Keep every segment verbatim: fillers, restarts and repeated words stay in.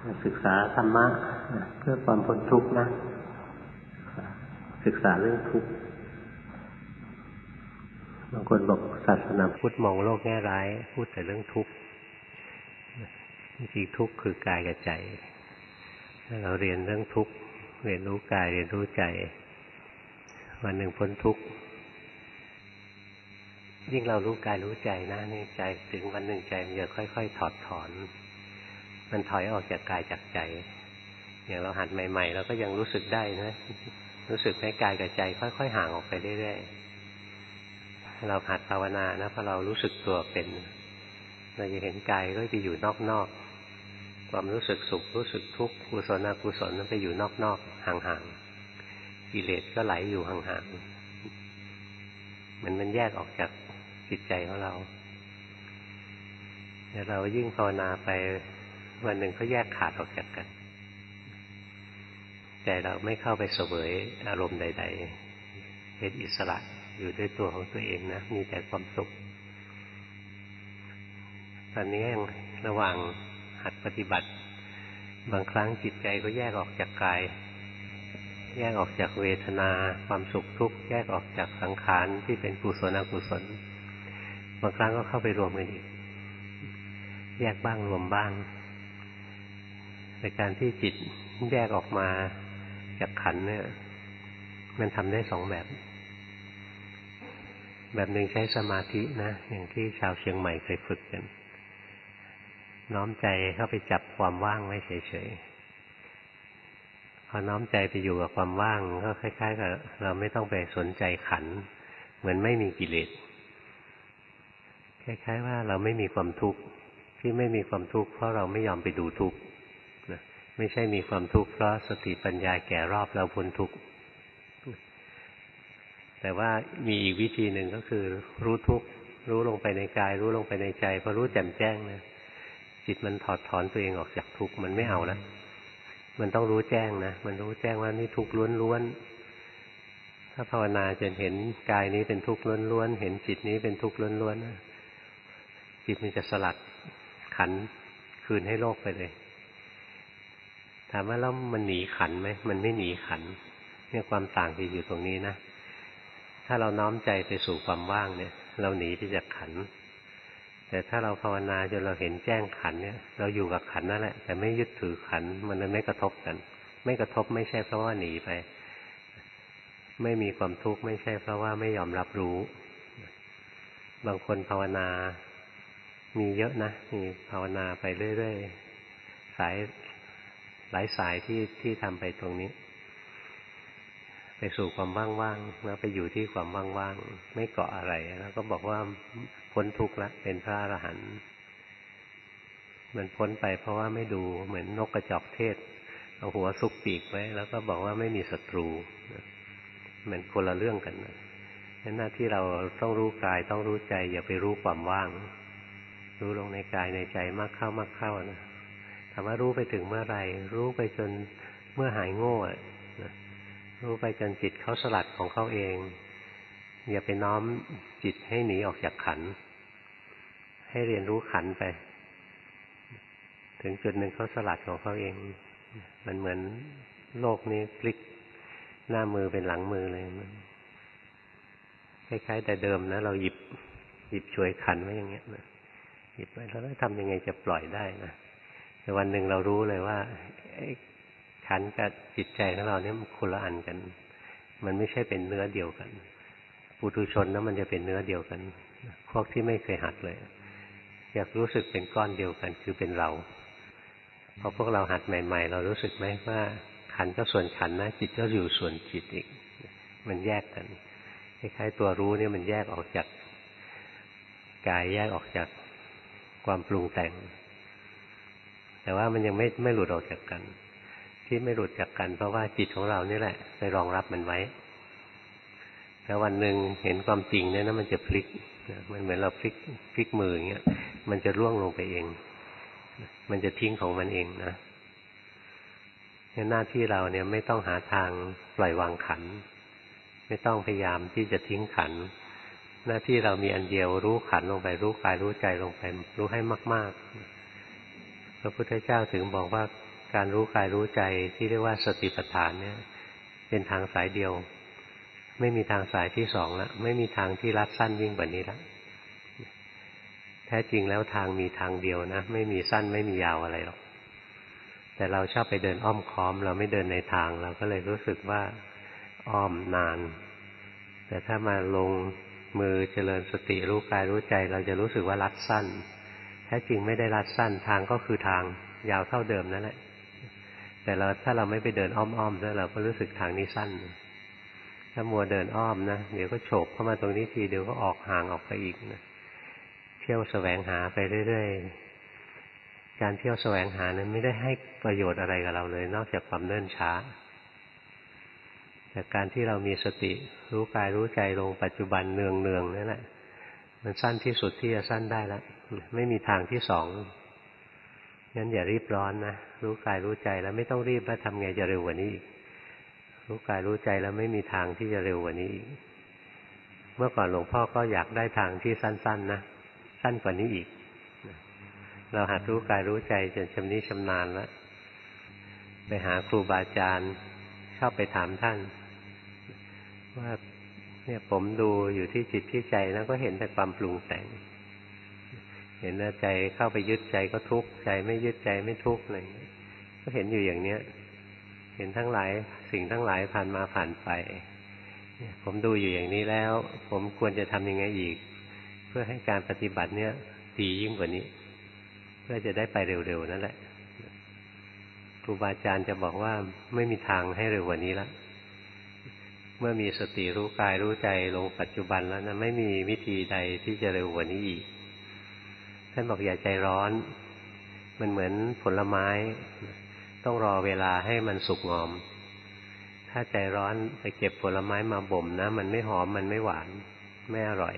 ศึกษาธรรมะเพื่อความพ้นทุกข์นะศึกษาเรื่องทุกข์บางคนบอกศาสนาพุทธมองโลกแง่ร้ายพูดแต่เรื่องทุกข์จริงๆทุกข์คือกายกับใจถ้าเราเรียนเรื่องทุกข์เรียนรู้กายเรียนรู้ใจวันหนึ่งพ้นทุกข์ยิ่งเรารู้กายรู้ใจนะนี่ใจถึงวันหนึ่งใจมันจะค่อยๆถอดถอนมันถอยออกจากกายจากใจอย่างเราหัดใหม่ๆเราก็ยังรู้สึกได้นะรู้สึกให้กายกับใจค่อยๆห่างออกไปเรื่อยๆเราหัดภาวนานะพอเรารู้สึกตัวเป็นเราจะเห็นกายก็ไปอยู่นอกๆความรู้สึกสุขรู้สึกทุกข์กุศลอกุศลมันไปอยู่นอกๆห่างๆกิเลสก็ไหลอยู่ห่างๆมันมันแยกออกจากจิตใจของเราแต่เรายิ่งภาวนาไปวันหนึ่งก็แยกขาดออกจากกันแต่เราไม่เข้าไปเสวยอารมณ์ใดๆเป็นอิสระอยู่ด้วยตัวของตัวเองนะมีแต่ความสุขตอนนี้ยังระหว่างหัดปฏิบัติบางครั้งจิตใจก็แยกออกจากกายแยกออกจากเวทนาความสุขทุกข์แยกออกจากสังขารที่เป็นกุศลอกุศลบางครั้งก็เข้าไปรวมกันอีกแยกบ้างรวมบ้างในการที่จิตแยกออกมาจากขันธ์เนี่ยมันทำได้สองแบบแบบหนึ่งใช้สมาธินะอย่างที่ชาวเชียงใหม่เคยฝึกกันน้อมใจเข้าไปจับความว่างไว้เฉยๆพอน้อมใจไปอยู่กับความว่างก็คล้ายๆกับเราไม่ต้องไปสนใจขันธ์เหมือนไม่มีกิเลสคล้ายๆว่าเราไม่มีความทุกข์ที่ไม่มีความทุกข์เพราะเราไม่ยอมไปดูทุกข์นะไม่ใช่มีความทุกข์เพราะสติปัญญาแก่รอบเราพ้นทุกข์แต่ว่ามีอีกวิธีหนึ่งก็คือรู้ทุกข์รู้ลงไปในกายรู้ลงไปในใจพอรู้แจ่มแจ้งนะจิตมันถอดถอนตัวเองออกจากทุกข์มันไม่เอาแล้วมันต้องรู้แจ้งนะมันรู้แจ้งว่านี่ทุกข์ล้วนๆถ้าภาวนาจนเห็นกายนี้เป็นทุกข์ล้วนๆเห็นจิตนี้เป็นทุกข์ล้วนๆจิตมันจะสลัดขันธ์คืนให้โลกไปเลยถามว่าแล้วมันหนีขันธ์ไหมมันไม่หนีขันธ์เนี่ยความต่างที่อยู่ตรงนี้นะถ้าเราน้อมใจไปสู่ความว่างเนี่ยเราหนีไปจากขันธ์แต่ถ้าเราภาวนาจนเราเห็นแจ้งขันธ์เนี่ยเราอยู่กับขันธ์นั่นแหละแต่ไม่ยึดถือขันธ์มันเลยไม่กระทบกันไม่กระทบไม่ใช่เพราะว่าหนีไปไม่มีความทุกข์ไม่ใช่เพราะว่าไม่ยอมรับรู้บางคนภาวนามีเยอะนะมีภาวนาไปเรื่อยๆสายหลายสายที่ที่ทำไปตรงนี้ไปสู่ความว่างๆแล้วไปอยู่ที่ความว่างๆไม่เกาะอะไรแล้วก็บอกว่าพ้นทุกข์ละเป็นพระอรหันต์มันพ้นไปเพราะว่าไม่ดูเหมือนนกกระจอกเทศเอาหัวซุกปีกไว้แล้วก็บอกว่าไม่มีศัตรูมันคนละเรื่องกันนะหน้าที่เราต้องรู้กายต้องรู้ใจอย่าไปรู้ความว่างรู้ลงในกายในใจมากเข้ามากเข้านะถามว่ารู้ไปถึงเมื่อไหร่รู้ไปจนเมื่อหายโง่นะรู้ไปจนจิตเขาสลัดของเขาเองอย่าไปน้อมจิตให้หนีออกจากขันธ์ให้เรียนรู้ขันธ์ไปถึงจุดหนึ่งเขาสลัดของเขาเองมันเหมือนโลกนี้พลิกหน้ามือเป็นหลังมือเลยมันคล้ายๆแต่เดิมนะเราหยิบหยิบฉวยขันธ์ไว้อย่างเงี้ยนะหยิบไว้แล้วทำยังไงจะปล่อยได้นะแต่วันหนึ่งเรารู้เลยว่าขันธ์กับจิตใจของเราเนี่ยมันคนละอันกันมันไม่ใช่เป็นเนื้อเดียวกันปุถุชนนะมันจะเป็นเนื้อเดียวกันพวกที่ไม่เคยหัดเลยอยากรู้สึกเป็นก้อนเดียวกันคือเป็นเราพอพวกเราหัดใหม่ๆเรารู้สึกไหมว่าขันธ์ก็ส่วนขันธ์นะจิตก็อยู่ส่วนจิตอีกมันแยกกันคล้ายๆตัวรู้เนี่ยมันแยกออกจากกายแยกออกจากความปรุงแต่งแต่ว่ามันยังไม่ไม่หลุดออกจากกันที่ไม่หลุดจากกันเพราะว่าจิตของเรานี่แหละไปรองรับมันไว้แล้ววันหนึ่งเห็นความจริงเนี่ยนะมันจะพลิกมันเหมือนเราพลิกพลิกมืออย่างเงี้ยมันจะร่วงลงไปเองมันจะทิ้งของมันเองนะหน้าที่เราเนี่ยไม่ต้องหาทางปล่อยวางขันธ์ไม่ต้องพยายามที่จะทิ้งขันธ์หน้าที่เรามีอันเดียวรู้ขันธ์ลงไปรู้กายรู้ใจลงไปรู้ให้มากๆพระพุทธเจ้าถึงบอกว่าการรู้กายรู้ใจที่เรียกว่าสติปัฏฐานเนี่ยเป็นทางสายเดียวไม่มีทางสายที่สองแล้วไม่มีทางที่ลัดสั้นยิ่งกว่านี้แล้วแท้จริงแล้วทางมีทางเดียวนะไม่มีสั้นไม่มียาวอะไรหรอกแต่เราชอบไปเดินอ้อมค้อมเราไม่เดินในทางเราก็เลยรู้สึกว่าอ้อมนานแต่ถ้ามาลงมือเจริญสติรู้กายรู้ใจเราจะรู้สึกว่าลัดสั้นแท้จริงไม่ได้ลัดสั้นทางก็คือทางยาวเท่าเดิมนั่นแหละแต่เราถ้าเราไม่ไปเดินอ้อมๆแล้วเราก็รู้สึกทางนี้สั้นถ้ามัวเดินอ้อมนะเดี๋ยวก็โฉบเข้ามาตรงนี้ทีเดี๋ยวก็ออกห่างออกไปอีกนะเที่ยวแสวงหาไปเรื่อยๆการเที่ยวแสวงหานั้นไม่ได้ให้ประโยชน์อะไรกับเราเลยนอกจากความเนิ่นช้าแต่การที่เรามีสติรู้กายรู้ใจลงปัจจุบันเนืองๆนั่นแหละมันสั้นที่สุดที่จะสั้นได้แล้วไม่มีทางที่สองงั้นอย่ารีบร้อนนะรู้กายรู้ใจแล้วไม่ต้องรีบแล้วทำไงจะเร็วกว่านี้อีกรู้กายรู้ใจแล้วไม่มีทางที่จะเร็วกว่านี้อีกเมื่อก่อนหลวงพ่อก็อยากได้ทางที่สั้นๆนะสั้นกว่านี้อีกเราหัดรู้กายรู้ใจจนชำนิชำนาญแล้วไปหาครูบาอาจารย์ชอบไปถามท่านว่าเนี่ยผมดูอยู่ที่จิตที่ใจแล้วก็เห็นแต่ความปรุงแต่งเห็นว่าใจเข้าไปยึดใจก็ทุกข์ใจไม่ยึดใจไม่ทุกข์อะไรอย่างนี้ก็เห็นอยู่อย่างเนี้ยเห็นทั้งหลายสิ่งทั้งหลายผ่านมาผ่านไปผมดูอยู่อย่างนี้แล้วผมควรจะทำยังไงอีกเพื่อให้การปฏิบัติเนี้ยดียิ่งกว่านี้เพื่อจะได้ไปเร็วๆนั่นแหละครูบาอาจารย์จะบอกว่าไม่มีทางให้เร็วกว่านี้แล้วเมื่อมีสติรู้กายรู้ใจลงปัจจุบันแล้วนะไม่มีวิธีใดที่จะเร็วกว่านี้อีกท่านบอกอย่าใจร้อนมันเหมือนผลไม้ต้องรอเวลาให้มันสุกงอมถ้าใจร้อนไปเก็บผลไม้มาบ่มนะมันไม่หอมมันไม่หวานไม่อร่อย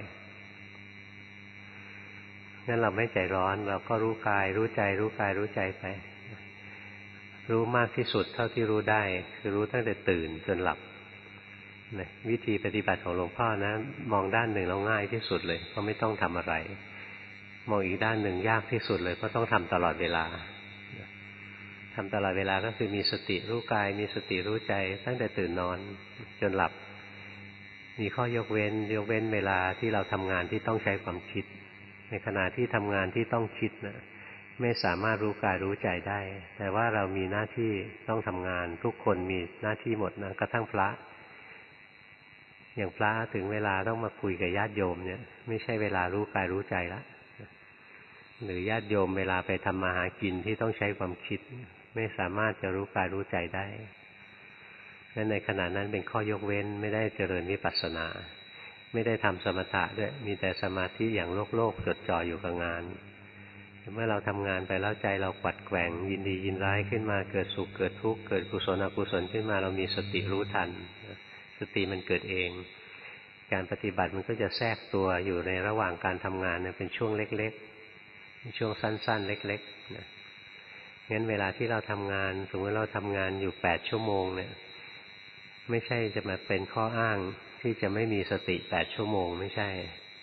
งั้นเราไม่ใจร้อนเราก็รู้กายรู้ใจรู้กายรู้ใจไปรู้มากที่สุดเท่าที่รู้ได้คือรู้ตั้งแต่ตื่นจนหลับนะวิธีปฏิบัติของหลวงพ่อนะมองด้านหนึ่งเราง่ายที่สุดเลยเพราะไม่ต้องทำอะไรมองอีกด้านหนึ่งยากที่สุดเลยเพราะต้องทำตลอดเวลาทำตลอดเวลาก็คือมีสติรู้กายมีสติรู้ใจตั้งแต่ตื่นนอนจนหลับมีข้อยกเว้นยกเว้นเวลาที่เราทำงานที่ต้องใช้ความคิดในขณะที่ทำงานที่ต้องคิดนะไม่สามารถรู้กายรู้ใจได้แต่ว่าเรามีหน้าที่ต้องทำงานทุกคนมีหน้าที่หมดนะกระทั่งพระอย่างพระถึงเวลาต้องมาคุยกับญาติโยมเนี่ยไม่ใช่เวลารู้กายรู้ใจละหรือญาติโยมเวลาไปทำมาหากินที่ต้องใช้ความคิดไม่สามารถจะรู้กายรู้ใจได้งั้นในขณะนั้นเป็นข้อยกเว้นไม่ได้เจริญวิปัสสนาไม่ได้ทำสมถะด้วยมีแต่สมาธิอย่างโลกโลกจดจ่ออยู่กับงานเมื่อเราทำงานไปแล้วใจเรากวัดแกว่งยินดียินร้ายขึ้นมาเกิดสุขเกิดทุกข์เกิดกุศลอกุศลขึ้นมาเรามีสติรู้ทันสติมันเกิดเองการปฏิบัติมันก็จะแทรกตัวอยู่ในระหว่างการทำงานเนี่ยเป็นช่วงเล็กๆช่วงสั้นๆเล็กๆนะงั้นเวลาที่เราทำงานสมมติเราทำงานอยู่แปดชั่วโมงเนี่ยไม่ใช่จะมาเป็นข้ออ้างที่จะไม่มีสติแปดชั่วโมงไม่ใช่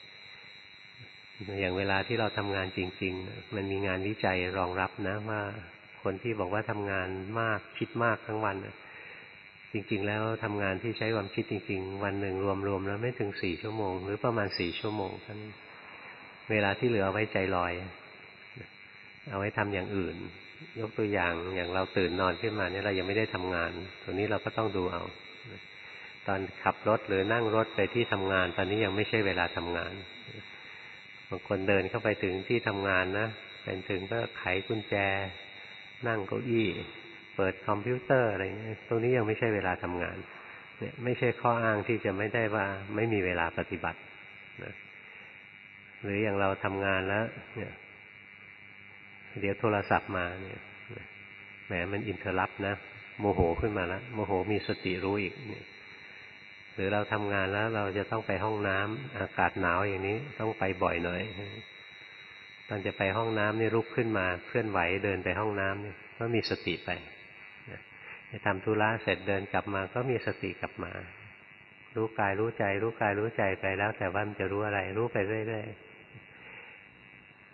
อย่างเวลาที่เราทำงานจริงๆมันมีงานวิจัยรองรับนะว่าคนที่บอกว่าทำงานมากคิดมากทั้งวันจริงๆแล้วทำงานที่ใช้ความคิดจริงๆวันหนึ่งรวมๆแล้วไม่ถึงสี่ชั่วโมงหรือประมาณสี่ชั่วโมงเท่านั้นเวลาที่เหลือเอาไว้ใจลอยเอาไว้ทำอย่างอื่นยกตัวอย่างอย่างเราตื่นนอนขึ้นมาเนี่ยเรายังไม่ได้ทำงานตรงนี้เราก็ต้องดูเอาตอนขับรถหรือนั่งรถไปที่ทำงานตอนนี้ยังไม่ใช่เวลาทำงานบางคนเดินเข้าไปถึงที่ทำงานนะเป็นถึงก็ไขกุญแจนั่งเก้าอี้เปิดคอมพิวเตอร์อะไรเงี้ยตรงนี้ยังไม่ใช่เวลาทำงานเนี่ยไม่ใช่ข้ออ้างที่จะไม่ได้ว่าไม่มีเวลาปฏิบัตินะหรืออย่างเราทำงานแล้วเนี่ยเดี๋ยวโทรศัพท์มาเนี่ยแหมมันอินเทอร์รัปนะโมโหขึ้นมาแล้วโมโหมีสติรู้อีกเนี่ยหรือเราทำงานแล้วเราจะต้องไปห้องน้ำอากาศหนาวอย่างนี้ต้องไปบ่อยหน่อยตอนจะไปห้องน้ำนี่ลุกขึ้นมาเคลื่อนไหวเดินไปห้องน้ำนี่ก็มีสติไปจะทำธุระเสร็จเดินกลับมาก็มีสติกลับมารู้กายรู้ใจรู้กายรู้ใจไปแล้วแต่ว่ามันจะรู้อะไรรู้ไปเรื่อยๆ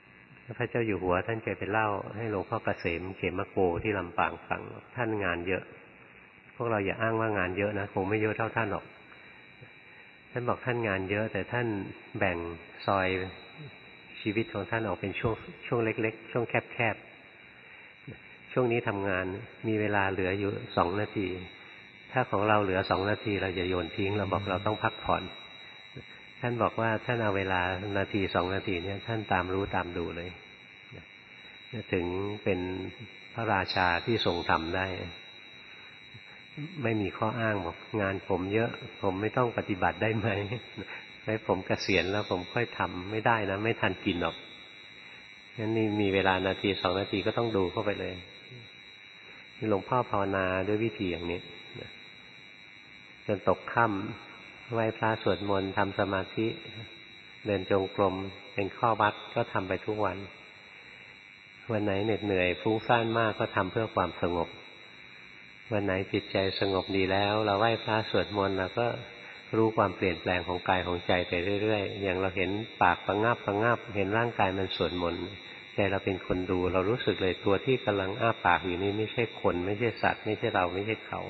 พระเจ้าอยู่หัวท่านเคยไปเล่าให้หลวงพ่อเกษมเขมโกที่ลำปางฟังท่านงานเยอะพวกเราอย่าอ้างว่างานเยอะนะคงไม่เยอะเท่าท่านหรอกท่านบอกท่านงานเยอะแต่ท่านแบ่งซอยชีวิตของท่านออกเป็นช่วงช่วงเล็กๆช่วงแคบๆช่วงนี้ทำงานมีเวลาเหลืออยู่สองนาทีถ้าของเราเหลือสองนาทีเราจะโยนทิ้งเราบอกเราต้องพักผ่อนท่านบอกว่าท่านเอาเวลานาทีสองนาทีเนี่ยท่านตามรู้ตามดูเลยถึงเป็นพระราชาที่ทรงทำได้ไม่มีข้ออ้างบอกงานผมเยอะผมไม่ต้องปฏิบัติได้ไหมให้ผมเกษียณแล้วผมค่อยทำไม่ได้นะไม่ทันกินหรอกงั้นนี่มีเวลานาทีสองนาทีก็ต้องดูเข้าไปเลยหลวงพ่อภาวนาด้วยวิธีอย่างนี้จนตกค่ำไหว้พระสวดมนต์ทำสมาธิเดินจงกรมเป็นข้อวัดก็ทำไปทุกวันวันไหนเหน็ดเหนื่อยฟุ้งซ่านมากก็ทำเพื่อความสงบวันไหนจิตใจสงบดีแล้วเราไหว้พระสวดมนต์เราก็รู้ความเปลี่ยนแปลงของกายของใจไปเรื่อยๆอย่างเราเห็นปากประงับประงับเห็นร่างกายมันสวดมนต์ใจเราเป็นคนดูเรารู้สึกเลยตัวที่กำลังอ้าปากอยู่นี่ไม่ใช่คนไม่ใช่สัตว์ไม่ใช่เราไม่ใช่เขา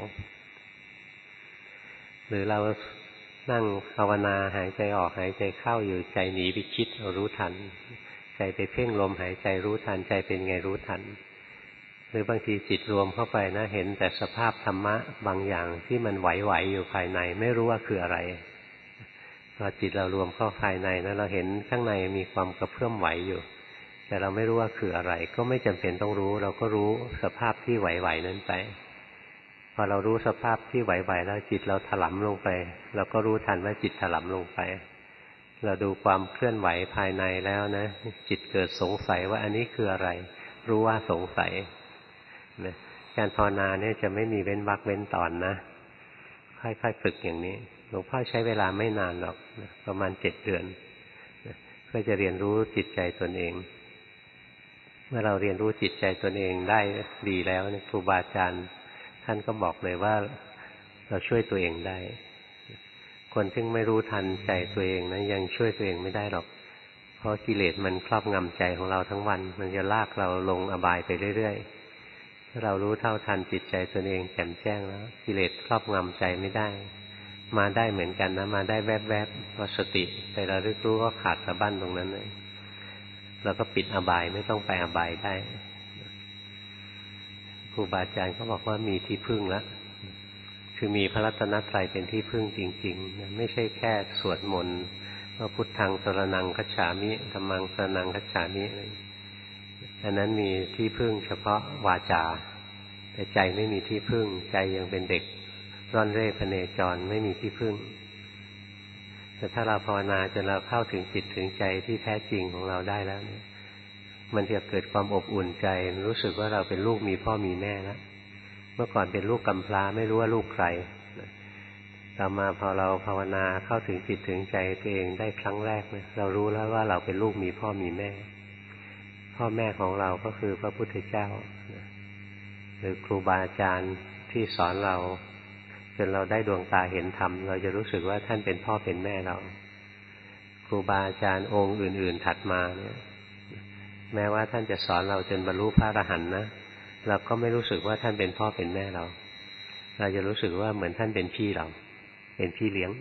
หรือเรานั่งภาวนาหายใจออกหายใจเข้าอยู่ใจหนีไปคิดเรารู้ทันใจไปเพ่งลมหายใจรู้ทันใจเป็นไงรู้ทันหรือบางทีจิตรวมเข้าไปนะเห็นแต่สภาพธรรมะบางอย่างที่มันไหวๆอยู่ภายในไม่รู้ว่าคืออะไรพอจิตเรารวมเข้าภายในนะเราเห็นข้างในมีความกระเพื่อมไหวอยู่แต่เราไม่รู้ว่าคืออะไรก็ไม่จำเป็นต้องรู้เราก็รู้สภาพที่ไหวๆนั้นไปพอเรารู้สภาพที่ไหวๆแล้วจิตเราถลำลงไปเราก็รู้ทันว่าจิตถลำลงไปเราดูความเคลื่อนไหวภายในแล้วนะจิตเกิดสงสัยว่าอันนี้คืออะไรรู้ว่าสงสัยนะการภาวนาเนี่ยจะไม่มีเว้นวรรคเว้นตอนนะค่อยๆฝึกอย่างนี้หลวงพ่อใช้เวลาไม่นานหรอกนะประมาณเจ็ดเดือนนะเพื่อจะเรียนรู้จิตใจตนเองเมื่อเราเรียนรู้จิตใจตนเองได้ดีแล้วเนี่ยครูบาอาจารย์ท่านก็บอกเลยว่าเราช่วยตัวเองได้คนที่ไม่รู้ทันใจตัวเองนะยังช่วยตัวเองไม่ได้หรอกเพราะกิเลสมันครอบงำใจของเราทั้งวันมันจะลากเราลงอบายไปเรื่อยๆถ้าเรารู้เท่าทันจิตใจตนเองแจ่มแจ้งแล้วกิเลสครอบงำใจไม่ได้มาได้เหมือนกันนะมาได้แวบๆพอสติไประลึกรู้ก็ขาดสะบั้นตรงนั้นเลยเราก็ปิดอบายไม่ต้องไปอบายได้ครูบาอาจารย์ก็บอกว่ามีที่พึ่งแล้วคือมีพระรัตนตรัยเป็นที่พึ่งจริงๆไม่ใช่แค่สวดมนต์ว่าพุทธังสรณังคัจฉามิธัมมังสรณังคัจฉามิอันนั้นมีที่พึ่งเฉพาะวาจาแต่ใจไม่มีที่พึ่งใจยังเป็นเด็กร่อนเร่พเนจรไม่มีที่พึ่งแต่ถ้าเราภาวนาจนเราเข้าถึงจิตถึงใจที่แท้จริงของเราได้แล้วเนี่ยมันจะเกิดความอบอุ่นใจรู้สึกว่าเราเป็นลูกมีพ่อมีแม่แล้วเมื่อก่อนเป็นลูกกำพร้าไม่รู้ว่าลูกใครต่อมาพอเราภาวนาเข้าถึงจิตถึงใจตัวเองได้ครั้งแรกเนี่ยเรารู้แล้วว่าเราเป็นลูกมีพ่อมีแม่พ่อแม่ของเราก็คือพระพุทธเจ้าหรือครูบาอาจารย์ที่สอนเราจนเราได้ดวงตาเห็นธรรมเราจะรู้สึกว่าท่านเป็นพ่อเป็นแม่เราครูบาอาจารย์องค์อื่นๆถัดมาเนี่ยแม้ว่าท่านจะสอนเราจนบรรลุพระอรหันต์นะเราก็ไม่รู้สึกว่าท่านเป็นพ่อเป็นแม่เราเราจะรู้สึกว่าเหมือนท่านเป็นพี่เราเป็นพี่เลี้ยง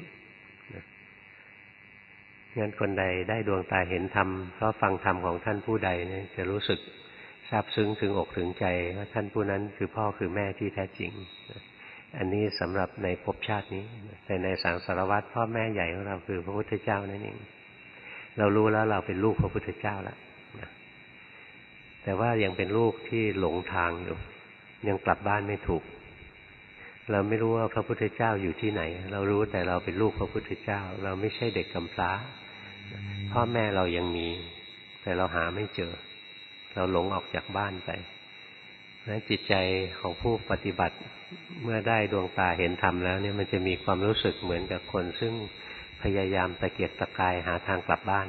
งั้นคนใดได้ดวงตาเห็นธรรมเพราะฟังธรรมของท่านผู้ใดเนี่ยจะรู้สึกซาบซึ้งถึงอกถึงใจว่าท่านผู้นั้นคือพ่อคือแม่ที่แท้จริงอันนี้สำหรับในภพชาตินี้แต่ในสังสารวัฏพ่อแม่ใหญ่ของเราคือพระพุทธเจ้านั่นเองเรารู้แล้วเราเป็นลูกพระพุทธเจ้าแล้วแต่ว่ายังเป็นลูกที่หลงทางอยู่ยังกลับบ้านไม่ถูกเราไม่รู้ว่าพระพุทธเจ้าอยู่ที่ไหนเรารู้แต่เราเป็นลูกพระพุทธเจ้าเราไม่ใช่เด็กกำพร้าพ่อแม่เรายังมีแต่เราหาไม่เจอเราหลงออกจากบ้านไปนั้นจิตใจของผู้ปฏิบัติเมื่อได้ดวงตาเห็นธรรมแล้วเนี่ยมันจะมีความรู้สึกเหมือนกับคนซึ่งพยายามตะเกียกตะกายหาทางกลับบ้าน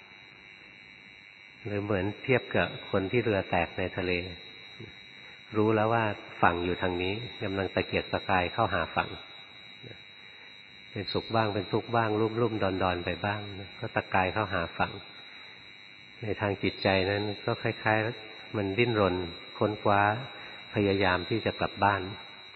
หรือเหมือนเทียบกับคนที่เรือแตกในทะเลรู้แล้วว่าฝั่งอยู่ทางนี้กำลังตะเกียกตะกายเข้าหาฝั่งเป็นสุขบ้างเป็นทุกข์บ้างรุ่มรุ่มดอนดอนไปบ้างก็ตะกายเข้าหาฝั่งในทางจิตใจนั้นก็คล้ายๆมันดิ้นรนค้นคว้าพยายามที่จะกลับบ้าน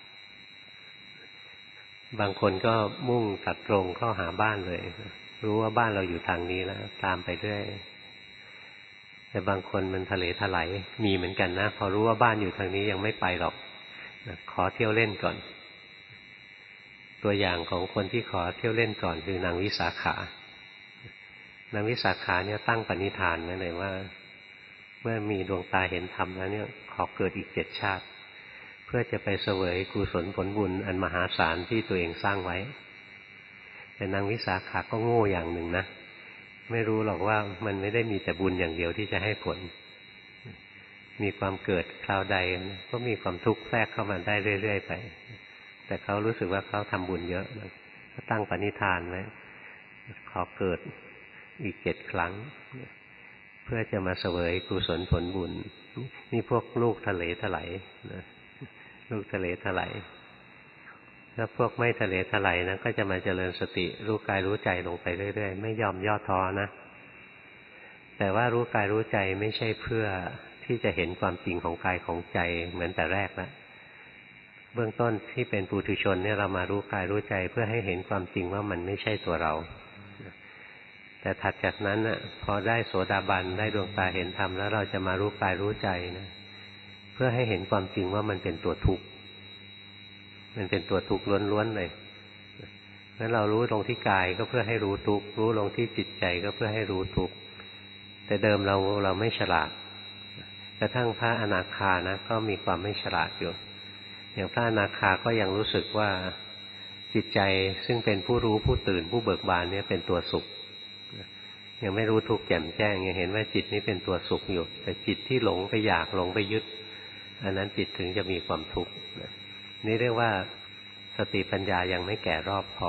บางคนก็มุ่งตัดตรงเข้าหาบ้านเลยรู้ว่าบ้านเราอยู่ทางนี้แล้วตามไปเรื่อยแต่บางคนมันทะเลถลายมีเหมือนกันนะพอรู้ว่าบ้านอยู่ทางนี้ยังไม่ไปหรอกขอเที่ยวเล่นก่อนตัวอย่างของคนที่ขอเที่ยวเล่นก่อนคือนางวิสาขานางวิสาขาเนี่ยตั้งปณิธานไว้เลยว่าเมื่อมีดวงตาเห็นธรรมแล้วเนี่ยขอเกิดอีกเจ็ดชาติเพื่อจะไปเสวยกุศลผลบุญอันมหาศาลที่ตัวเองสร้างไว้แต่นางวิสาขาก็โง่อย่างหนึ่งนะไม่รู้หรอกว่ามันไม่ได้มีแต่บุญอย่างเดียวที่จะให้ผลมีความเกิดคราวใดก็มีความทุกข์แทรกเข้ามาได้เรื่อยๆไปแต่เขารู้สึกว่าเขาทำบุญเยอะก็ตั้งปณิธานไว้ขอเกิดอีกเจ็ดครั้งเพื่อจะมาเสวยกุศลผลบุญนี่พวกลูกทะเลถลายนะลูกทะเลถลายแล้วพวกไม่ทะเลถลายนะก็จะมาเจริญสติรู้กายรู้ใจลงไปเรื่อยๆไม่ยอมย่อท้อนะแต่ว่ารู้กายรู้ใจไม่ใช่เพื่อที่จะเห็นความจริงของกายของใจเหมือนแต่แรกนะเบื้องต้นที่เป็นปุถุชนเนี่ยเรามารู้กายรู้ใจเพื่อให้เห็นความจริงว่ามันไม่ใช่ตัวเราแต่ถัดจากนั้นน่ะพอได้โสดาบันได้ดวงตาเห็นธรรมแล้วเราจะมารู้กายรู้ใจนะเพื่อให้เห็นความจริงว่ามันเป็นตัวทุกข์มันเป็นตัวทุกข์ล้วนๆเลยงั้นเรารู้ลงที่กายก็เพื่อให้รู้ทุกข์รู้ลงที่จิตใจก็เพื่อให้รู้ทุกข์แต่เดิมเราเราไม่ฉลาดกระทั่งพระอนาคานะก็มีความไม่ฉลาดอยู่อย่างพระอนาคาก็ยังรู้สึกว่าจิตใจซึ่งเป็นผู้รู้ผู้ตื่นผู้เบิกบานเนี่ยเป็นตัวสุขยังไม่รู้ทุกข์แจ่มแจ้งยังเห็นว่าจิตนี้เป็นตัวสุขอยู่แต่จิตที่หลงไปอยากหลงไปยึดอันนั้นจิตถึงจะมีความทุกข์นี่เรียกว่าสติปัญญายังไม่แก่รอบพอ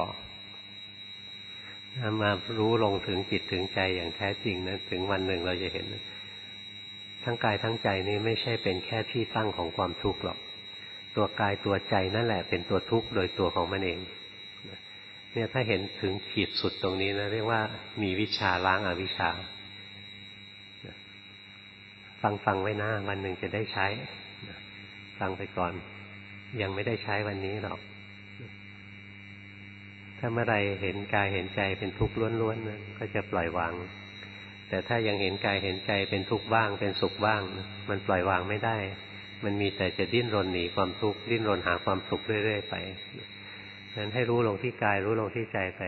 ถ้ามารู้ลงถึงจิตถึงใจอย่างแท้จริงนะถึงวันหนึ่งเราจะเห็นทั้งกายทั้งใจนี้ไม่ใช่เป็นแค่ที่ตั้งของความทุกข์หรอกตัวกายตัวใจนั่นแหละเป็นตัวทุกข์โดยตัวของมันเองเนี่ยถ้าเห็นถึงขีดสุดตรงนี้นะเรียกว่ามีวิชาล้างอวิชชาฟังฟังไว้นะวันหนึ่งจะได้ใช้ฟังไปก่อนยังไม่ได้ใช้วันนี้หรอกถ้าเมื่อไรเห็นกายเห็นใจเป็นทุกข์ล้วนๆนะก็จะปล่อยวางแต่ถ้ายังเห็นกายเห็นใจเป็นทุกข์บ้างเป็นสุขบ้างมันปล่อยวางไม่ได้มันมีแต่จะดิ้นรนหนีความทุกข์ดิ้นรนหาความสุขเรื่อยๆไปนั้นให้รู้ลงที่กายรู้ลงที่ใจไป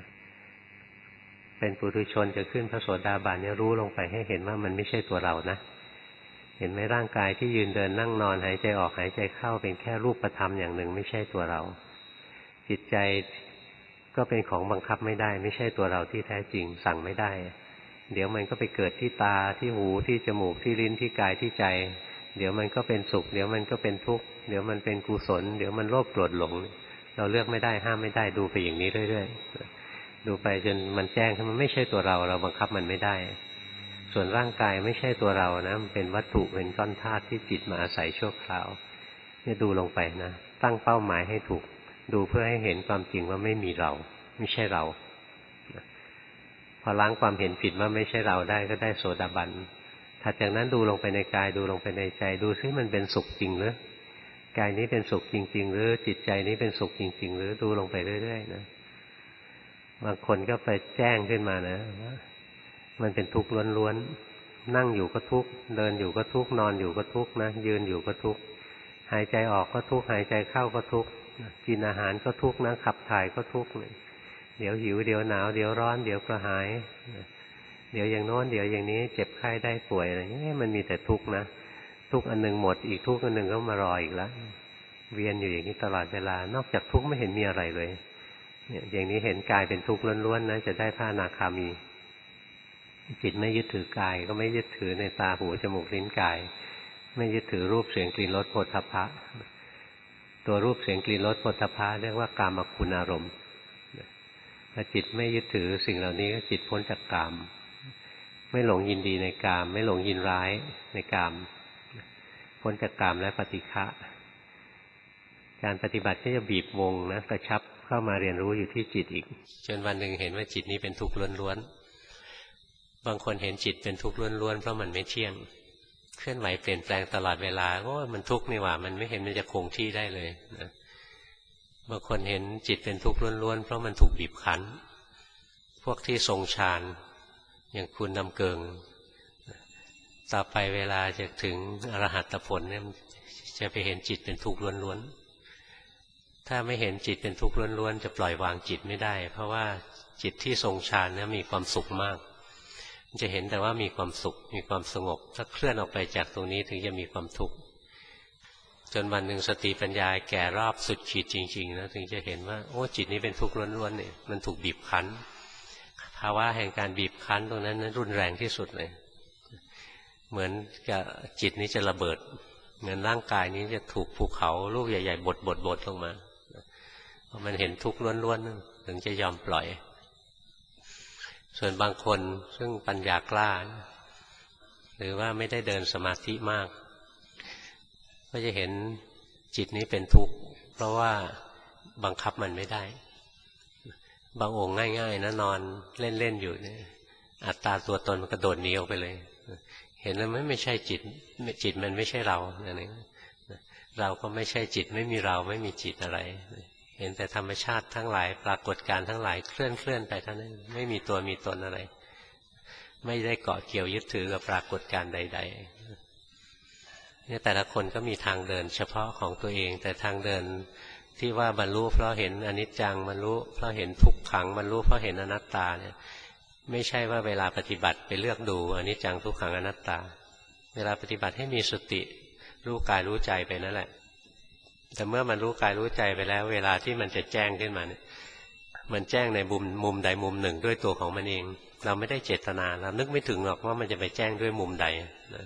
เป็นปุถุชนจะขึ้นพระโสดาบันเนี่ยรู้ลงไปให้เห็นว่ามันไม่ใช่ตัวเรานะเห็นไหมร่างกายที่ยืนเดินนั่งนอนหายใจออกหายใจเข้าเป็นแค่รูปธรรมอย่างหนึ่งไม่ใช่ตัวเราจิตใจก็เป็นของบังคับไม่ได้ไม่ใช่ตัวเราที่แท้จริงสั่งไม่ได้เดี๋ยวมันก็ไปเกิดที่ตาที่หูที่จมูกที่ลิ้นที่กายที่ใจเดี๋ยวมันก็เป็นสุขเดี๋ยวมันก็เป็นทุกข์เดี๋ยวมันเป็นกุศลเดี๋ยวมันโลภโกรธหลงเราเลือกไม่ได้ห้ามไม่ได้ดูไปอย่างนี้เรื่อยๆดูไปจนมันแจ้งว่ามันไม่ใช่ตัวเราเราบังคับมันไม่ได้ส่วนร่างกายไม่ใช่ตัวเรานะมันเป็นวัตถุเป็นก้อนธาตุที่จิตมาอาศัยชั่วคราวเนี่ยดูลงไปนะตั้งเป้าหมายให้ถูกดูเพื่อให้เห็นความจริงว่าไม่มีเราไม่ใช่เราพอล้างความเห็นผิดว่าไม่ใช่เราได้ก็ได้โสดาบันถัดจากนั้นดูลงไปในกายดูลงไปในใจดูซิมันเป็นสุขจริงหรือกายนี้เป็นสุขจริงๆหรือจิตใจนี้เป็นสุขจริงๆหรือดูลงไปเรื่อยๆนะบางคนก็ไปแจ้งขึ้นมานะว่ามันเป็นทุกข์ล้วนๆนั่งอยู่ก็ทุกข์เดินอยู่ก็ทุกข์นอนอยู่ก็ทุกข์นะยืนอยู่ก็ทุกข์หายใจออกก็ทุกข์หายใจเข้าก็ทุกข์กินอาหารก็ทุกข์นะขับถ่ายก็ทุกข์เดี๋ยวหิวเดี๋ยวหนาวเดี๋ยวร้อนเดี๋ยวกระหายเดี๋ยวอย่างโน้นเดี๋ยวอย่างนี้เจ็บไข้ได้ป่วยอะไรอย่างนี้มันมีแต่ทุกข์นะทุกข์อันหนึ่งหมดอีกทุกข์อันหนึ่งก็มารออีกแล้วเวียนอยู่อย่างนี้ตลอดเวลานอกจากทุกข์ไม่เห็นมีอะไรเลยเนี่ยอย่างนี้เห็นกายเป็นทุกข์ล้วนๆนะจะได้พระอนาคามีจิตไม่ยึดถือกายก็ไม่ยึดถือในตาหูจมูกลิ้นกายไม่ยึดถือรูปเสียงกลิ่นรสโผฏฐัพพะตัวรูปเสียงกลิ่นรสโผฏฐัพพะเรียกว่ากามคุณอารมณ์ถ้าจิตไม่ยึดถือสิ่งเหล่านี้ก็จิตพ้นจากกามไม่หลงยินดีในกามไม่หลงยินร้ายในกามพ้นจากกามและปฏิฆะการปฏิบัติก็จะบีบวงนะกระชับเข้ามาเรียนรู้อยู่ที่จิตอีกจนวันหนึ่งเห็นว่าจิตนี้เป็นทุกข์ล้วนๆบางคนเห็นจิตเป็นทุกข์ล้วนๆเพราะมันไม่เที่ยงเคลื่อนไหวเปลี่ยนแปลงตลอดเวลาโอ้มันทุกข์นี่หว่ามันไม่เห็นมันจะคงที่ได้เลยนะบางคนเห็นจิตเป็นทุกข์ล้วนๆเพราะมันถูกบีบคั้นพวกที่ทรงฌานอย่างคุณนำเกิงต่อไปเวลาจะถึงอรหัตผลเนี่ยจะไปเห็นจิตเป็นทุกข์ล้วนๆถ้าไม่เห็นจิตเป็นทุกข์ล้วนๆจะปล่อยวางจิตไม่ได้เพราะว่าจิตที่ทรงฌานเนี่ยมีความสุขมากจะเห็นแต่ว่ามีความสุขมีความสงบถ้าเคลื่อนออกไปจากตรงนี้ถึงจะมีความทุกข์จนวันหนึ่งสติปัญญาแก่รอบสุดขีดจริงๆนะถึงจะเห็นว่าโอ้จิตนี้เป็นทุกข์ล้วนๆเนี่ยมันถูกบีบคั้นภาวะแห่งการบีบคั้นตรงนั้นนั้นรุนแรงที่สุดเลยเหมือนกับจิตนี้จะระเบิดเหมือนร่างกายนี้จะถูกภูเขาลูกใหญ่ๆบดบดบดลงมาพอมันเห็นทุกข์ล้วนๆถึงจะยอมปล่อยส่วนบางคนซึ่งปัญญากล้าหรือว่าไม่ได้เดินสมาธิมากก็จะเห็นจิตนี้เป็นทุกข์เพราะว่าบังคับมันไม่ได้บางองค์ง่ายๆนะนอนเล่นๆอยู่เนี่ยอัตตาตัวตนมันกระโดดหนีออกไปเลยเห็นแล้วไม่ไม่ใช่จิตจิตมันไม่ใช่เราอะไรเราก็ไม่ใช่จิตไม่มีเราไม่มีจิตอะไรเห็นแต่ธรรมชาติทั้งหลายปรากฏการณ์ทั้งหลายเคลื่อนเคลื่อนไปเท่านั้นไม่มีตัวมีตนอะไรไม่ได้เกาะเกี่ยวยึดถือกับปรากฏการณ์ใดๆเนี่ยแต่ละคนก็มีทางเดินเฉพาะของตัวเองแต่ทางเดินที่ว่าบรรลุเพราะเห็นอนิจจังบรรลุเพราะเห็นทุกขังบรรลุเพราะเห็นอนัตตาเนี่ยไม่ใช่ว่าเวลาปฏิบัติไปเลือกดูอนิจจังทุกขังอนัตตาเวลาปฏิบัติให้มีสติรู้กายรู้ใจไปนั่นแหละแต่เมื่อมันรู้กายรู้ใจไปแล้วเวลาที่มันจะแจ้งขึ้นมาเนี่ยมันแจ้งในมุมมุมใดมุมหนึ่งด้วยตัวของมันเองเราไม่ได้เจตนาเรานึกไม่ถึงหรอกว่ามันจะไปแจ้งด้วยมุมใดนะ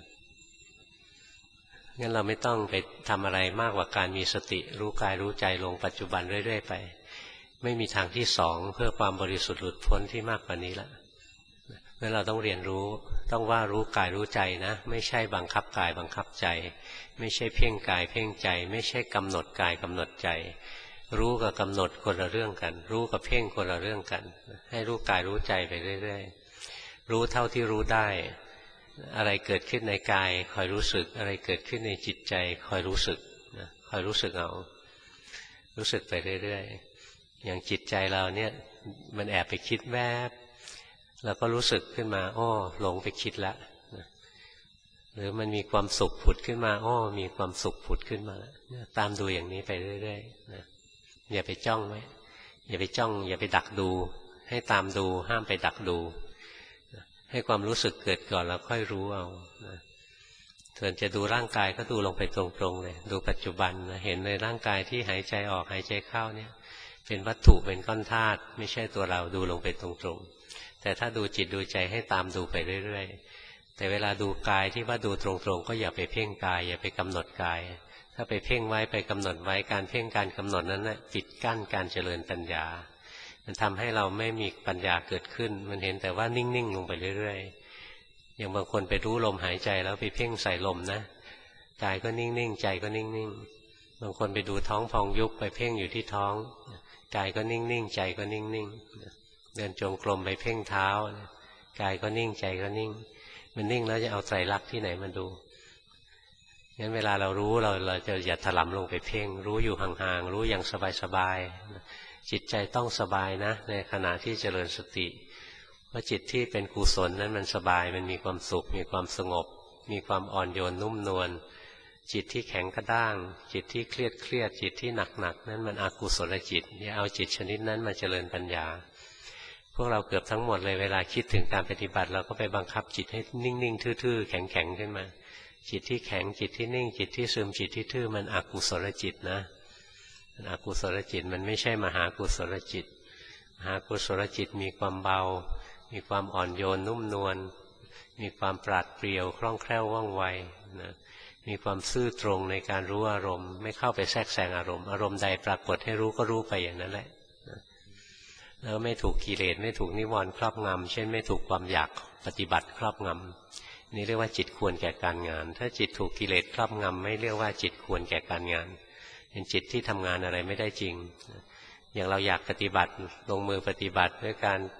งั้นเราไม่ต้องไปทำอะไรมากกว่าการมีสติรู้กายรู้ใจลงปัจจุบันเรื่อยๆไปไม่มีทางที่สองเพื่อความบริสุทธิ์หลุดพ้นที่มากกว่านี้ละงั้นเราต้องเรียนรู้ต้องว่ารู้กายรู้ใจนะไม่ใช่บังคับกายบังคับใจไม่ใช่เพ่งกายเพ่งใจไม่ใช่กำหนดกายกำหนดใจรู้กับกำหนดคนละเรื่องกันรู้กับเพ่งคนละเรื่องกันให้รู้กายรู้ใจไปเรื่อยๆรู้เท่าที่รู้ได้อะไรเกิดขึ้นในกายคอยรู้สึกอะไรเกิดขึ้นในจิตใจคอยรู้สึกนะคอยรู้สึกเอารู้สึกไปเรื่อยๆอย่างจิตใจเราเนี่ยมันแอบไปคิดแวบแล้วก็รู้สึกขึ้นมาอ้อหลงไปคิดแล้วนะหรือมันมีความสุขผุดขึ้นมาอ้อมีความสุขผุดขึ้นมาแล้วตามดูอย่างนี้ไปเรื่อยๆนะอย่าไปจ้องไว้อย่าไปจ้องอย่าไปดักดูให้ตามดูห้ามไปดักดูให้ความรู้สึกเกิดก่อนแล้วค่อยรู้เอานะส่วนจะดูร่างกายก็ดูลงไปตรงๆเลยดูปัจจุบันนะเห็นในร่างกายที่หายใจออกหายใจเข้าเนี่ยเป็นวัตถุเป็นก้อนธาตุไม่ใช่ตัวเราดูลงไปตรงๆแต่ถ้าดูจิตดูใจให้ตามดูไปเรื่อยๆแต่เวลาดูกายที่ว่าดูตรงๆก็อย่าไปเพ่งกายอย่าไปกำหนดกายถ้าไปเพ่งไว้ไปกำหนดไว้การเพ่งการกำหนดนั้นนะปิดกั้นการเจริญปัญญามันทำให้เราไม่มีปัญญาเกิดขึ้นมันเห็นแต่ว่านิ่งๆลงไปเรื่อยๆอย่างบางคนไปรู้ลมหายใจแล้วไปเพ่งใส่ลมนะกายก็นิ่งๆใจก็นิ่งๆบางคนไปดูท้องพองยุบไปเพ่งอยู่ที่ท้องกายก็นิ่งๆใจก็นิ่งๆเดินจงกรมไปเพ่งเท้ากายก็นิ่งใจก็นิ่งมันนิ่งแล้วจะเอาไตรลักษณ์ที่ไหนมาดูงั้นเวลาเรารู้เราเราจะอย่าถลำลงไปเพ่งรู้อยู่ห่างๆรู้อย่างสบายๆจิตใจต้องสบายนะในขณะที่เจริญสติเพราะจิตที่เป็นกุศลนั้นมันสบายมันมีความสุขมีความสงบมีความอ่อนโยนนุ่มนวลจิตที่แข็งกระด้างจิตที่เครียดเครียดจิตที่หนักๆนั้นมันอกุศลจิตอย่าเอาจิตชนิดนั้นมาเจริญปัญญาพวกเราเกือบทั้งหมดเลยเวลาคิดถึงการปฏิบัติเราก็ไปบังคับจิตให้นิ่งๆทื่อๆแข็งๆขึ้นมาจิตที่แข็งจิตที่นิ่งจิตที่ซึมจิตที่ทื่อมันอกุศลจิตนะมันอกุศลจิตมันไม่ใช่มหากุศลจิตมหากุศลจิตมีความเบามีความอ่อนโยนนุ่มนวลมีความปราดเปรียวคล่องแคล่วว่องไวนะมีความซื่อตรงในการรู้อารมณ์ไม่เข้าไปแทรกแซงอารมณ์อารมณ์ใดปรากฏให้รู้ก็รู้ไปอย่างนั้นแหละแล้วไม่ถูกกิเลสไม่ถูกนิวรณ์ครอบงำเช่นไม่ถูกความอยากปฏิบัติครอบงำนี่เรียกว่าจิตควรแก่การงานถ้าจิตถูกกิเลสครอบงำไม่เรียกว่าจิตควรแก่การงานเป็นจิตที่ทำงานอะไรไม่ได้จริงอย่างเราอยากปฏิบัติลงมือปฏิบัติด้วยการ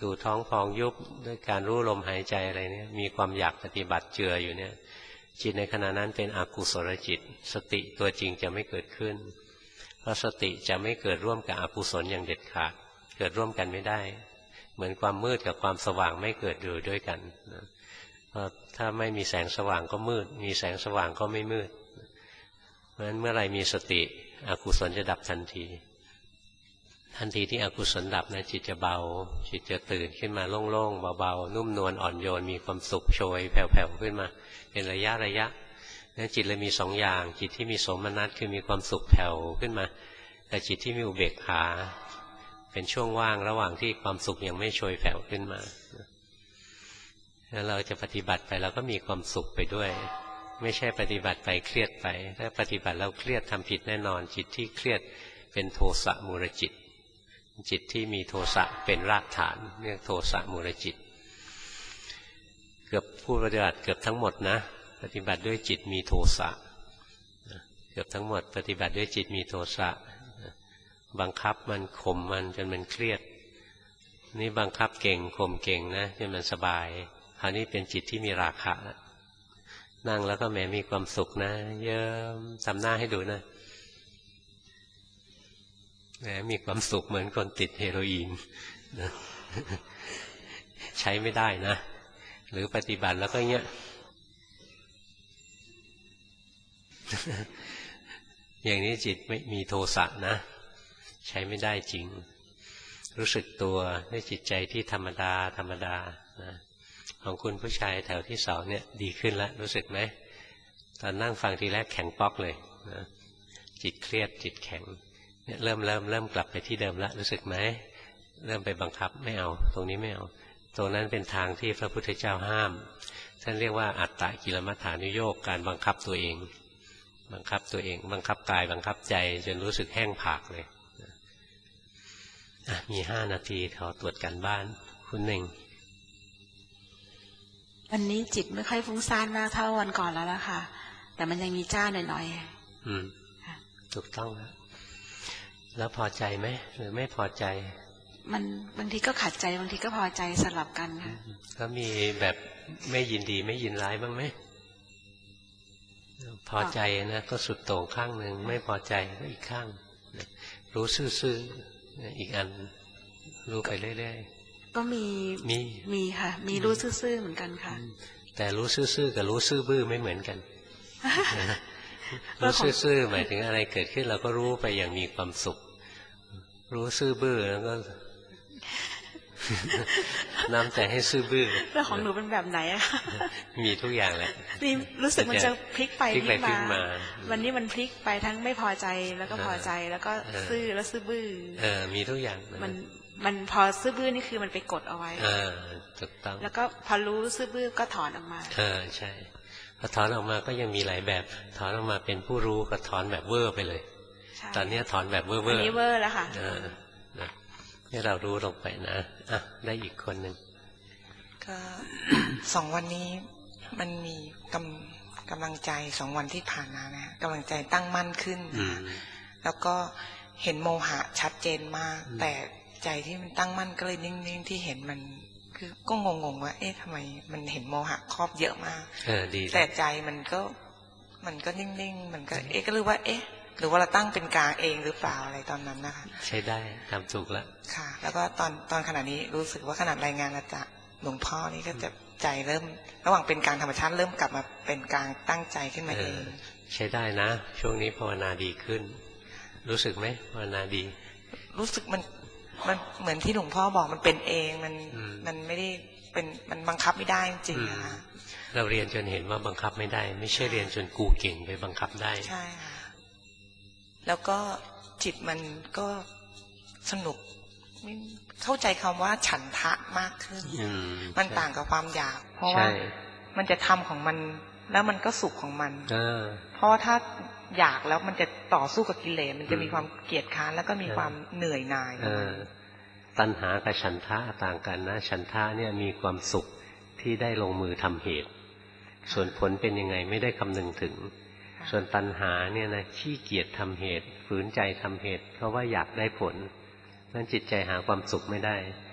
ดูท้องพองยุบด้วยการรู้ลมหายใจอะไรเนี่ยมีความอยากปฏิบัติเจืออยู่เนี่ยจิตในขณะนั้นเป็นอกุศลจิตสติตัวจริงจะไม่เกิดขึ้นเพราะสติจะไม่เกิดร่วมกับอกุศลอย่างเด็ดขาดเกิดร่วมกันไม่ได้เหมือนความมืดกับความสว่างไม่เกิดอยู่ด้วยกันนะเพราะถ้าไม่มีแสงสว่างก็มืดมีแสงสว่างก็ไม่มืดเพราะฉะนั้นเมื่อไหร่มีสติอกุศลจะดับทันทีทันทีที่อกุศลดับนะจิตจะเบาจิตจะตื่นขึ้นมาโล่งๆเบาๆนุ่มนวลอ่อนโยนมีความสุขโชยแผ่วๆขึ้นมาเป็นระยะระยะนั้นจิตเลยมีสองอย่างจิตที่มีโสมนัสคือมีความสุขแผ่วขึ้นมาแต่จิตที่มีอุเบกขาเป็นช่วงว่างระหว่างที่ความสุขยังไม่โชยแผ่วขึ้นมาแล้วเราจะปฏิบัติไปเราก็มีความสุขไปด้วยไม่ใช่ปฏิบัติไปเครียดไปถ้าปฏิบัติแล้วเครียดทำผิดแน่นอนจิตที่เครียดเป็นโทสะมูลจิตจิตที่มีโทสะเป็นรากฐานเรียกโทสะมูลจิตเกือบผู้ปฏิบัติเกือบทั้งหมดนะปฏิบัติด้วยจิตมีโทสะเกือบทั้งหมดปฏิบัติด้วยจิตมีโทสะบังคับมันข่มมันจนมันเครียดนี่บังคับเก่งข่มเก่งนะจนมันสบายคราวนี้เป็นจิตที่มีราคะนั่งแล้วก็แหมมีความสุขนะเยิ้มทำหน้าให้ดูนะแหมมีความสุขเหมือนคนติดเฮโรอีนนะใช้ไม่ได้นะหรือปฏิบัติแล้วก็เงี้ยอย่างนี้จิตไม่มีโทสะนะใช้ไม่ได้จริงรู้สึกตัวด้วยจิตใจที่ธรรมดาธรรมดานะของคุณผู้ชายแถวที่สองเนี่ยดีขึ้นแล้วรู้สึกไหมตอนนั่งฟังทีแรกแข็งป๊อกเลยนะจิตเครียดจิตแข็งเนี่ยเริ่มเริ่มเริ่มกลับไปที่เดิมแล้วรู้สึกไหมเริ่มไปบังคับไม่เอาตรงนี้ไม่เอาตรงนั้นเป็นทางที่พระพุทธเจ้าห้ามท่านเรียกว่าอัตตกิลมัฏฐานุโยคการบังคับตัวเองบังคับตัวเองบังคับกายบังคับใจจนรู้สึกแห้งผากเลยมีห้านาทีขอตรวจการบ้านคุณหนึ่งวันนี้จิตไม่ค่อยฟุ้งซ่านมากเท่าวันก่อนแล้วล่ะค่ะแต่มันยังมีจ้าหน่อยๆอืมถูกต้องแล้วแล้วพอใจไหมหรือไม่พอใจมันบางทีก็ขัดใจบางทีก็พอใจสลับกันค่ะก็มีแบบไม่ยินดีไม่ยินร้ายบ้างไหมพอใจนะก็สุดโต่งข้างหนึ่งไม่พอใจก็อีกข้างรู้ซื่อๆอีกอันรู้ไปเรื่อยๆก็มีมีมีค่ะมีรู้ซื่อๆเหมือนกันค่ะแต่รู้ซื่อๆกับรู้ซื่อบื้อไม่เหมือนกันรู้ซื่อๆหมายถึงอะไรเกิดขึ้นเราก็รู้ไปอย่างมีความสุขรู้ซื่อบื้อแล้วก็น้ำใจให้ซื่อบื้อแล้วของหนูเป็นแบบไหนอะมีทุกอย่างแหละนี่รู้สึกมันจะพลิกไปพลิกมาวันนี้มันพลิกไปทั้งไม่พอใจแล้วก็พอใจแล้วก็ซื่อแล้วซื่อบื้อเออมีทุกอย่างมันมันพอซื่อบื้อนี่คือมันไปกดเอาไว้เออถูกต้องแล้วก็พอรู้ซื่อบื้อก็ถอนออกมาเออใช่พอถอนออกมาก็ยังมีหลายแบบถอนออกมาเป็นผู้รู้ก็ถอนแบบเวอร์ไปเลยตอนนี้ถอนแบบเวอร์เวอร์อันนี้เวอร์แล้วค่ะให้เรารู้ลงไปนะอ่ะได้อีกคนหนึ่งก็สองวันนี้มันมีกำกำลังใจสองวันที่ผ่านมานะกำลังใจตั้งมั่นขึ้นนะแล้วก็เห็นโมหะชัดเจนมากแต่ใจที่มันตั้งมั่นก็เลยนิ่งๆที่เห็นมันคือก็งงๆว่าเอ๊ะทำไมมันเห็นโมหะครอบเยอะมากเออดีแต่ใจมันก็มันก็นิ่งๆมันก็เอ๊ะก็รู้ว่าเอ๊ะหรือว่าเราตั้งเป็นกลางเองหรือเปล่าอะไรตอนนั้นนะคะใช้ได้ทำถูกแล้วค่ะแล้วก็ตอนตอนขณะนี้รู้สึกว่าขนาดรายงานอาจารย์หลวงพ่อนี่ก็จะใจเริ่มระหว่างเป็นกลางธรรมชาติเริ่มกลับมาเป็นกลางตั้งใจขึ้นมาเองใช้ได้นะช่วงนี้ภาวนาดีขึ้นรู้สึกไหมภาวนาดีรู้สึกมันมันเหมือนที่หลวงพ่อบอกมันเป็นเองมันมันไม่ได้เป็นมันบังคับไม่ได้จริงๆนะคะเราเรียนจนเห็นว่าบังคับไม่ได้ไม่ใช่เรียนจนกูเก่งไปบังคับได้ใช่ค่ะแล้วก็จิตมันก็สนุกเข้าใจคำว่าฉันทะมากขึ้นมันต่างกับความอยากเพราะว่ามันจะทำของมันแล้วมันก็สุขของมันเพราะว่าถ้าอยากแล้วมันจะต่อสู้กับกิเลสมันจะมีความเกลียดค้านแล้วก็มีความเหนื่อยหน่ายตัณหากับฉันทะต่างกันนะฉันทะเนี่ยมีความสุขที่ได้ลงมือทำเหตุส่วนผลเป็นยังไงไม่ได้คำนึงถึงส่วนตัณหาเนี่ยนะขี้เกียจทำเหตุฝืนใจทำเหตุเพราะว่าอยากได้ผลนั้นจิตใจหาความสุขไม่ได้พ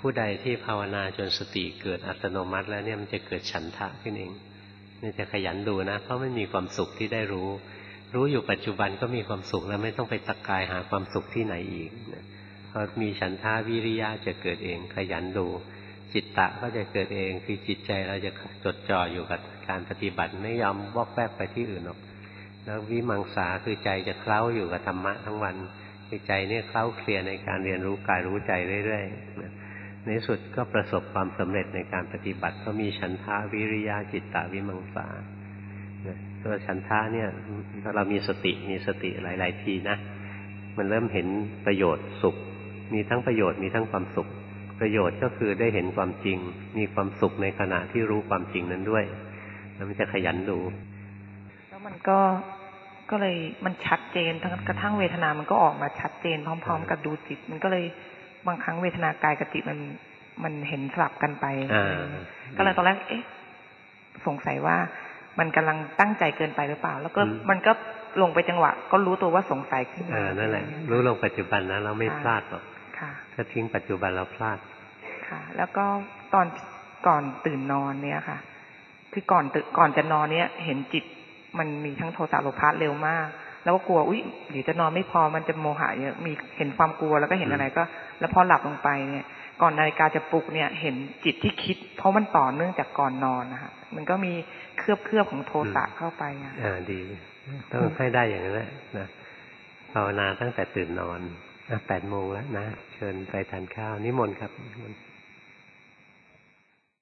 ผู้ใดที่ภาวนาจนสติเกิดอัตโนมัติแล้วเนี่ยมันจะเกิดฉันทะขึ้นเองนี่จะขยันดูนะเพราะมันมีความสุขที่ได้รู้รู้อยู่ปัจจุบันก็มีความสุขแล้วไม่ต้องไปตะกายหาความสุขที่ไหนอีกพอมีฉันทะวิริยะจะเกิดเองขยันดูจิตตะก็จะเกิดเองคือจิตใจเราจะจดจ่ออยู่กับการปฏิบัติไม่ยอมวอกแวกไปที่อื่นหรอกแล้ววิมังสาคือใจจะเคล้าอยู่กับธรรมะทั้งวันคือใจเนี่ยเคล้าเคลียในการเรียนรู้กายรู้ใจเรื่อยๆในที่สุดก็ประสบความสำเร็จในการปฏิบัติเพราะมีฉันทะวิริยะจิตตะวิมังสาตัวฉันทะเนี่ยถ้าเรามีสติมีสติหลายๆทีนะมันเริ่มเห็นประโยชน์สุขมีทั้งประโยชน์มีทั้งความสุขประโยชน์ก็คือได้เห็นความจริงมีความสุขในขณะที่รู้ความจริงนั้นด้วยแล้วมันจะขยันดูแล้วมันก็ก็เลยมันชัดเจนทั้งกระทั่งเวทนามันก็ออกมาชัดเจนพร้อมๆกับดูจิตมันก็เลยบางครั้งเวทนากายกับจิตมันมันเห็นสลับกันไปก็เลยตอนแรกเอ๊ะสงสัยว่ามันกำลังตั้งใจเกินไปหรือเปล่าแล้วก็มันก็ลงไปจังหวะก็รู้ตัวว่าสงสัยขึ้นมานั่นแหละรู้ลงปัจจุบันนะเราไม่พลาดหรอกถ้าทิ้งปัจจุบันเราพลาดค่ะแล้วก็ตอนก่อนตื่นนอนเนี่ยค่ะคือก่อนตื่นก่อนจะนอนเนี่ยเห็นจิตมันมีทั้งโทสะโลภะเร็วมากแล้วก็กลัวอุ๊ยเดี๋ยวจะนอนไม่พอมันจะโมหะเยอะมีเห็นความกลัวแล้วก็เห็นอะไรก็แล้วพอหลับลงไปเนี่ยก่อนนาฬิกาจะปลุกเนี่ยเห็นจิตที่คิดเพราะมันต่อเนื่องจากก่อนนอนนะคะมันก็มีเคลือบเคลือบของโทสะเข้าไปอ่าดีต้องให้ได้อย่างนั้นแหละนะภาวนาตั้งแต่ตื่นนอนแปดโมงแล้วนะเชิญไปทานข้าวนิมนต์ครับ